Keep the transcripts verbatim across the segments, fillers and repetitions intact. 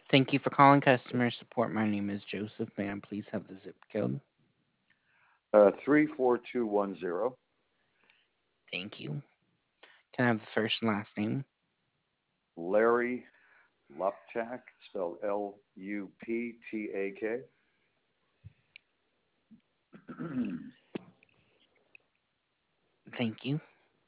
Thank you for calling customer support. My name is Joseph. May I please have the zip code? Uh, three four two one zero. Thank you. Can I have the first and last name? Larry Luptak, spelled L U P T A K. Thank you.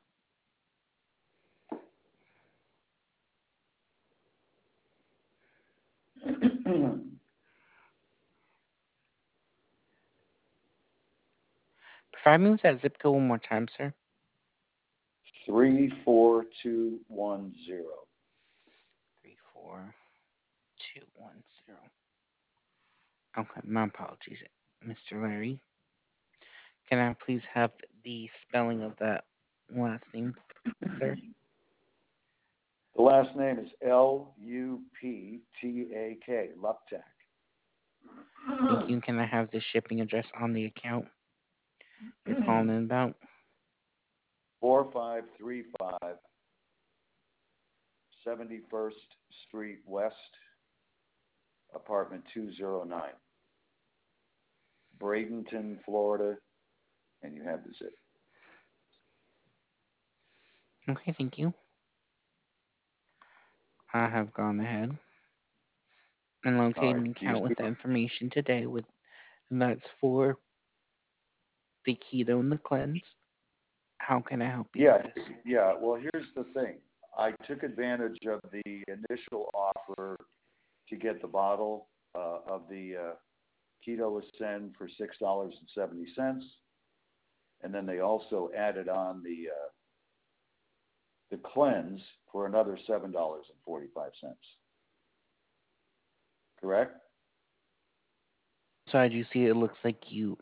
Provide me with that zip code one more time, sir. Three four two one zero. Three four two one zero. Okay, my apologies, Mister Larry. Can I please have the spelling of that last name, sir? The last name is L U P T A K, Luptak. Thank you. Can I have the shipping address on the account you're calling in about? four five three five seventy-first Street West, apartment two oh nine, Bradenton, Florida, and you have the zip. Okay, thank you. I have gone ahead and All located right. an Do you account see? with the information today with and that's for the keto and the cleanse. How can I help you Yeah, with this? yeah. Well, here's the thing. I took advantage of the initial offer to get the bottle uh, of the uh, Keto Ascend for six dollars and seventy cents, and then they also added on the uh, the cleanse for another seven dollars and forty five cents. Correct? So I do see it looks like you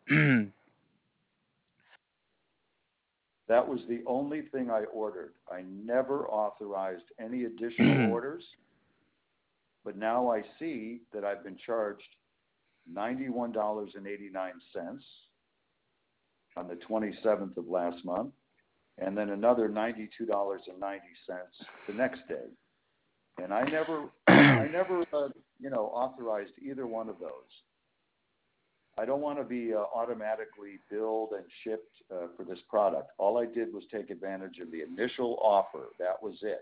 That was the only thing I ordered. I never authorized any additional orders, but now I see that I've been charged ninety-one dollars and eighty-nine cents on the twenty-seventh of last month, and then another ninety-two dollars and ninety cents the next day. And I never, I never, uh, you know, authorized either one of those. I don't want to be uh, automatically billed and shipped uh, for this product. All I did was take advantage of the initial offer. That was it.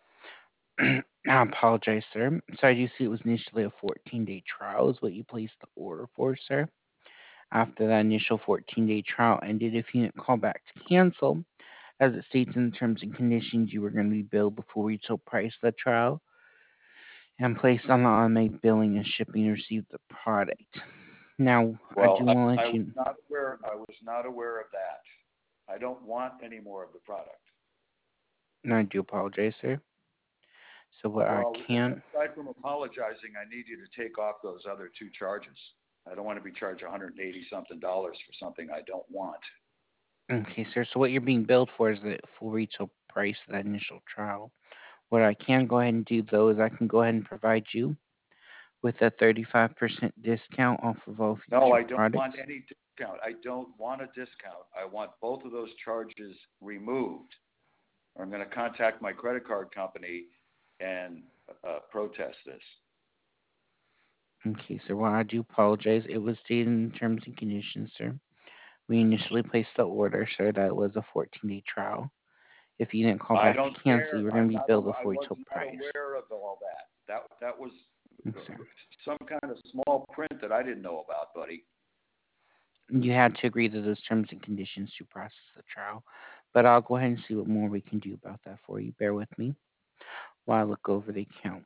I apologize, sir. So I do see it was initially a fourteen day trial is what you placed the order for, sir. After that initial fourteen day trial ended, if you didn't call back to cancel, as it states in the terms and conditions, you were going to be billed the full retail price of the trial and placed on the automatic billing and shipping to receive the product. Now, I Well, do I, want to I let was you. not aware. I was not aware of that. I don't want any more of the product. And I do apologize, sir. So what I Well, can. aside from apologizing, I need you to take off those other two charges. I don't want to be charged one hundred eighty something dollars for something I don't want. Okay, sir. So what you're being billed for is the full retail price of that initial trial. What I can go ahead and do though is I can go ahead and provide you with a thirty-five percent discount off of all No, future I don't products. want any discount. I don't want a discount. I want both of those charges removed. Or I'm going to contact my credit card company and uh, protest this. Okay, sir. Well, I do apologize. It was stated in terms and conditions, sir. We initially placed the order, sir, that it was a fourteen day trial. If you didn't call I back to don't cancel, care. you were going I'm to be not. billed the I full was retail not price. aware of all that. That that was Yes, sir. some kind of small print that I didn't know about, buddy. You had to agree to those terms and conditions to process the trial, but I'll go ahead and see what more we can do about that for you. Bear with me while I look over the account.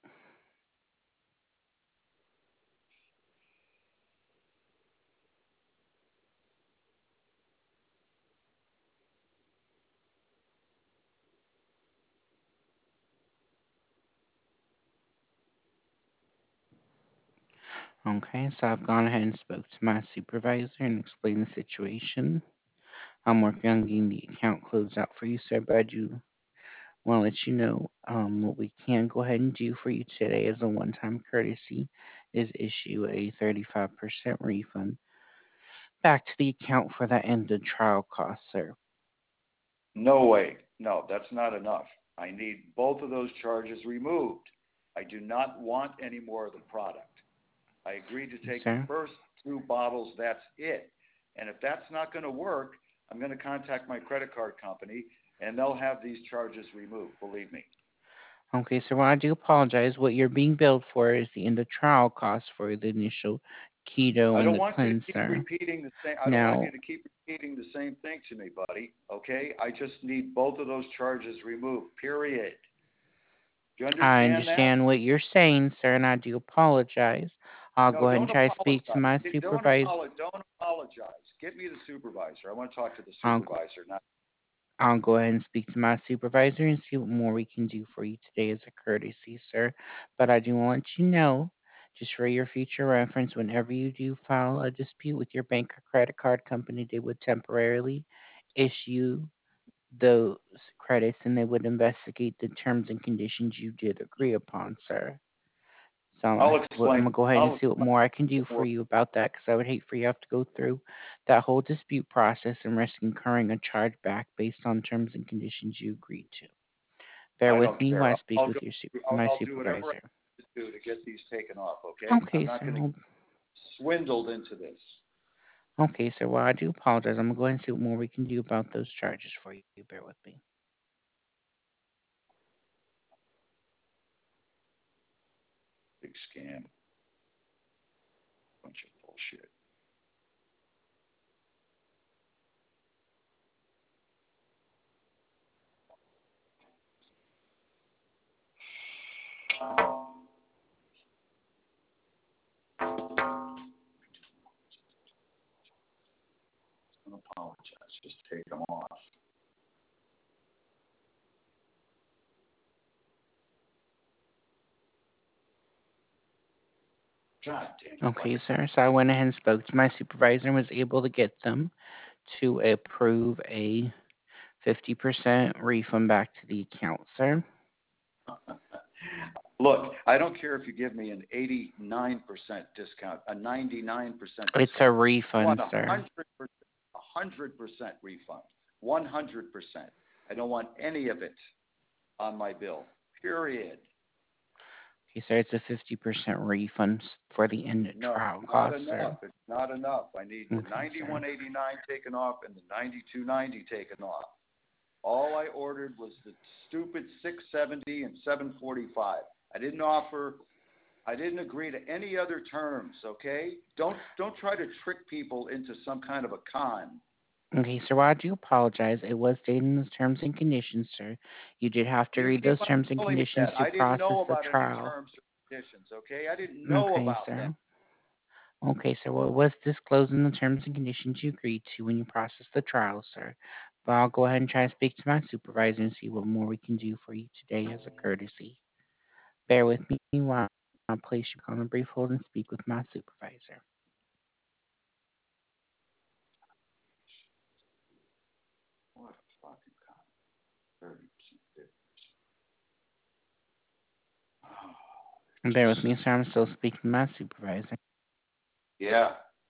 Okay, so I've gone ahead and spoke to my supervisor and explained the situation. I'm working on getting the account closed out for you, sir, but I do want to let you know um, what we can go ahead and do for you today as a one-time courtesy is issue a thirty-five percent refund back to the account for that ended trial cost, sir. No way. No, that's not enough. I need both of those charges removed. I do not want any more of the product. I agreed to Yes, take the sir. first two bottles. That's it. And if that's not going to work, I'm going to contact my credit card company, and they'll have these charges removed. Believe me. Okay, so well, I do apologize. What you're being billed for is the end of trial cost for the initial keto I and don't the want you to keep cleanser. repeating the same. I don't want Now, you to keep repeating the same thing to me, buddy. Okay? I just need both of those charges removed. Period. Do you I understand that? understand what you're saying, sir, and I do apologize. I'll No, go ahead and don't try to speak to apologize. my Don't supervisor. apologize. Don't apologize. Get me the supervisor. I want to talk to the I'll go, supervisor. Not I'll go ahead and speak to my supervisor and see what more we can do for you today as a courtesy, sir. But I do want you to know, just for your future reference, whenever you do file a dispute with your bank or credit card company, they would temporarily issue those credits and they would investigate the terms and conditions you did agree upon, sir. So I'm I'll gonna, I'm explain. gonna go ahead and I'll see what explain. more I can do for More. you about that, because I would hate for you to have to go through that whole dispute process and risk incurring a charge back based on terms and conditions you agreed to. Bear I with don't me care. while I I'll, speak I'll with go. your su- I'll, my I'll do whatever I supervisor. have to do to get these taken off. Okay? I'm Okay, not sir. going to Well, get swindled into this. okay, sir. Well, I do apologize. I'm gonna go ahead and see what more we can do about those charges for you. Bear with me. Big scam. Bunch of bullshit. Don't apologize. Just take them off. God damn it! Why Okay, you? sir. So I went ahead and spoke to my supervisor and was able to get them to approve a fifty percent refund back to the account, sir. Look, I don't care if you give me an eighty-nine percent discount, a ninety-nine percent It's a discount. I refund, want a sir. hundred percent, a hundred percent refund, one hundred percent. I don't want any of it on my bill. Period. Okay, sir, it's a fifty percent refund for the end of No, trial not cost, sir. enough. It's not enough. I need the Okay, sir. ninety-one eighty-nine taken off and the ninety-two ninety taken off. All I ordered was the stupid six seventy and seven forty-five. I didn't offer. I didn't agree to any other terms. Okay, don't don't try to trick people into some kind of a con. Okay, sir, well, I do apologize. It was stated in those terms and conditions, sir. You did have to You read keep those on terms and telling me conditions that. to I didn't process know the about any trial. terms or conditions. Okay, I didn't know Okay, about them. sir. Okay, sir. Well, it was disclosed in the terms and conditions you agreed to when you processed the trial, sir. But I'll go ahead and try to speak to my supervisor and see what more we can do for you today as a courtesy. Bear with me while I place you on a brief hold and speak with my supervisor. What a fucking con. Thirty percent. Oh, Bear with me, sir. I'm still speaking to my supervisor. yeah.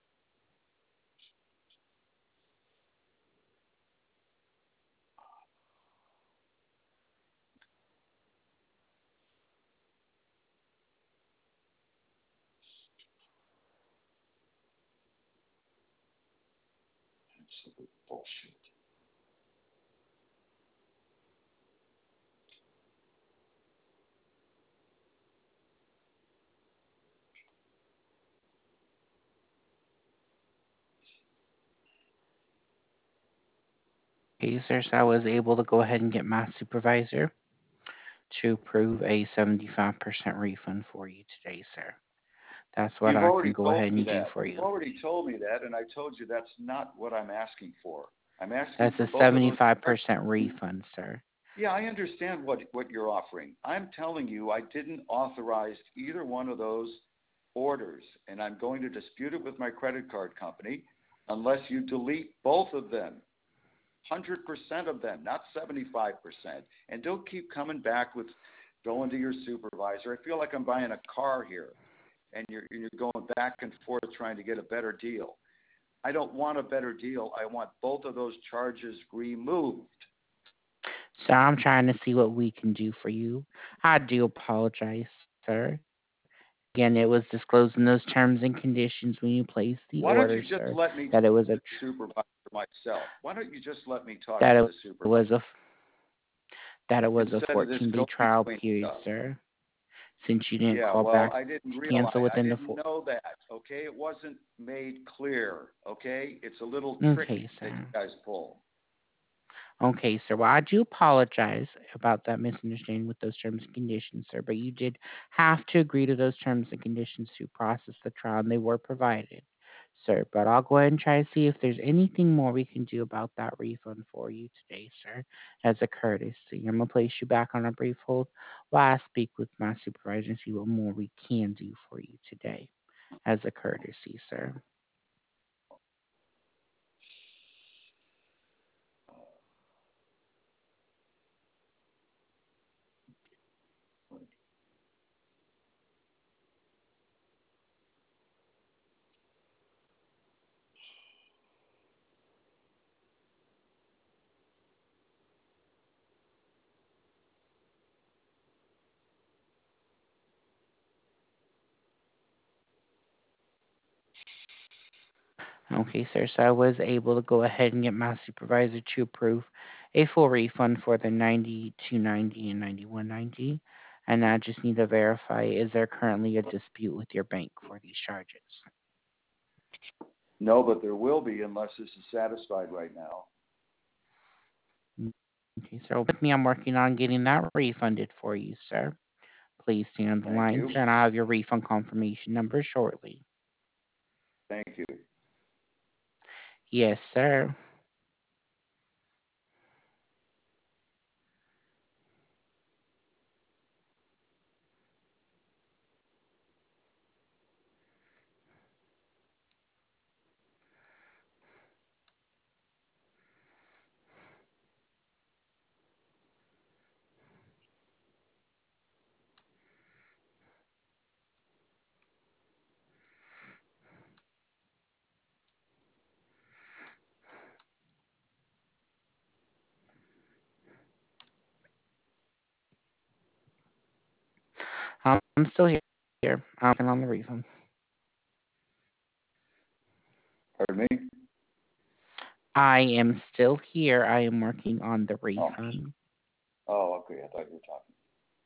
Absolute bullshit. Okay, sir. So I was able to go ahead and get my supervisor to approve a seventy-five percent refund for you today, sir. That's what You've I can already go told ahead me and do that. for You've you. already told me that, and I told you that's not what I'm asking for. I'm asking That's for a both of those seventy-five charges. percent refund, sir. Yeah, I understand what, what you're offering. I'm telling you, I didn't authorize either one of those orders, and I'm going to dispute it with my credit card company unless you delete both of them, one hundred percent of them, not seventy-five percent. And don't keep coming back with going to your supervisor. I feel like I'm buying a car here, and you're, you're going back and forth trying to get a better deal. I don't want a better deal. I want both of those charges removed. So I'm trying to see what we can do for you. I do apologize, sir. Again, it was disclosed in those terms and conditions when you placed the Why don't you order, just sir, let me that it talk was to a the supervisor myself? Why don't you just let me talk that to it the supervisor was a that it was a instead of this fourteen day go trial between period, stuff? sir. Since you didn't Yeah, call well, back I didn't to realize, cancel I within the didn't four. know that, okay? It wasn't made clear, okay? It's a little trick Okay, that you sir. guys pull. Okay, sir. Well, I do apologize about that misunderstanding with those terms and conditions, sir, but you did have to agree to those terms and conditions to process the trial, and they were provided, sir. But I'll go ahead and try to see if there's anything more we can do about that refund for you today, sir, as a courtesy. I'm going to place you back on a brief hold while I speak with my supervisor and see what more we can do for you today as a courtesy, sir. Okay, sir. So I was able to go ahead and get my supervisor to approve a full refund for the ninety-two ninety and ninety-one ninety. And I just need to verify, is there currently a dispute with your bank for these charges? No, but there will be unless this is satisfied right now. Okay, so with me, I'm working on getting that refunded for you, sir. Please stay on the Thank line, you. sir, and I'll have your refund confirmation number shortly. Thank you. Yes, sir. I'm still here. I'm working on the refund. Pardon me? I am still here. I am working on the Oh. refund. Oh, okay. I thought you were talking.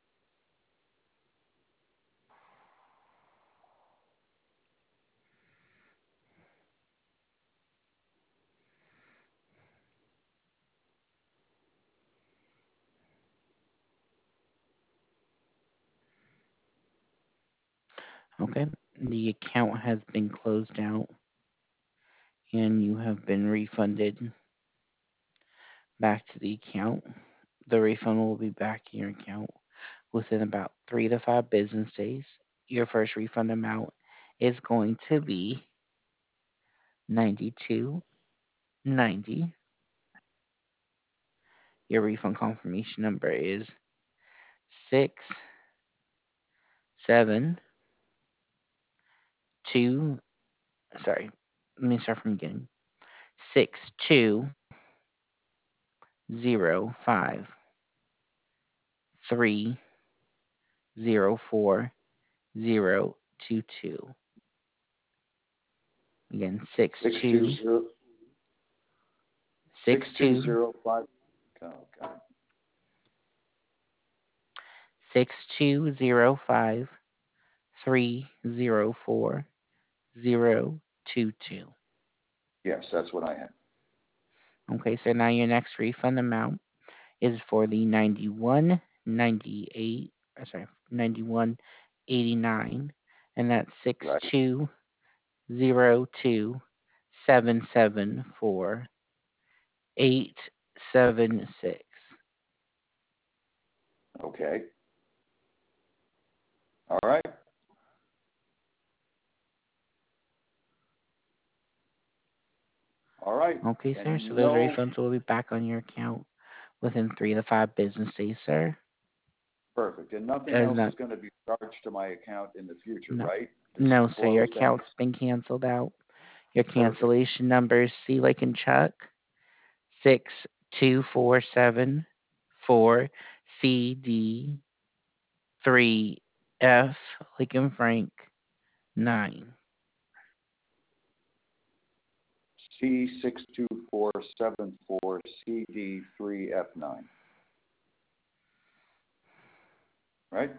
Okay. The account has been closed out and you have been refunded back to the account. The refund will be back in your account within about three to five business days. Your first refund amount is going to be ninety-two ninety. Your refund confirmation number is six seven two. Sorry, let me start from the beginning. Six two zero five three zero four zero two two. Again, six Six two two zero six six two two zero five. Oh, God. six two zero five three zero four zero two two. Yes, that's what I had. Okay, so now your next refund amount is for the ninety one ninety eight. uh, Sorry, ninety one eighty nine, and that's six Right. two zero two seven seven four eight seven six. Okay. All right. All right. Okay, sir. So And those no, refunds will be back on your account within three to five business days, sir. perfect. And nothing As else not, is going to be charged to my account in the future, no, right? This is no, sir. Your closed and account's been canceled out. Your perfect. cancellation number is C like in Chuck six two four seven four C D three F, like in Frank, nine. C six two four seven four C D three F nine. Right?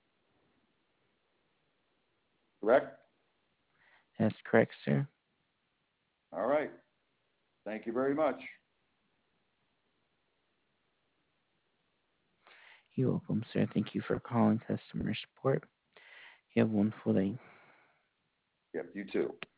Correct? That's correct, sir. All right. Thank you very much. You're welcome, sir. Thank you for calling customer support. You have a wonderful day. Yep, you too.